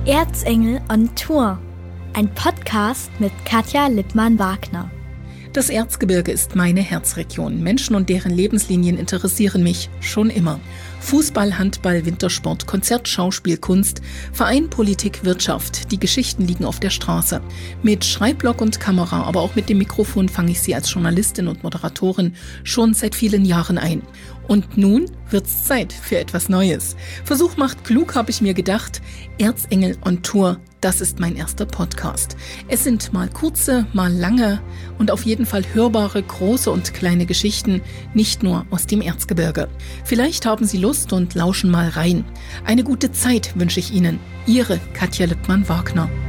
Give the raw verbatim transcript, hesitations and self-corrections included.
Erzengel on Tour, ein Podcast mit Katja Lippmann-Wagner. Das Erzgebirge ist meine Herzregion. Menschen und deren Lebenslinien interessieren mich schon immer. Fußball, Handball, Wintersport, Konzert, Schauspiel, Kunst, Verein, Politik, Wirtschaft. Die Geschichten liegen auf der Straße. Mit Schreibblock und Kamera, aber auch mit dem Mikrofon fange ich sie als Journalistin und Moderatorin schon seit vielen Jahren ein. Und nun wird's Zeit für etwas Neues. Versuch macht klug, habe ich mir gedacht. Erzengel on Tour, das ist mein erster Podcast. Es sind mal kurze, mal lange und auf jeden Fall hörbare, große und kleine Geschichten, nicht nur aus dem Erzgebirge. Vielleicht haben Sie Lust und lauschen mal rein. Eine gute Zeit wünsche ich Ihnen. Ihre Katja Lippmann-Wagner.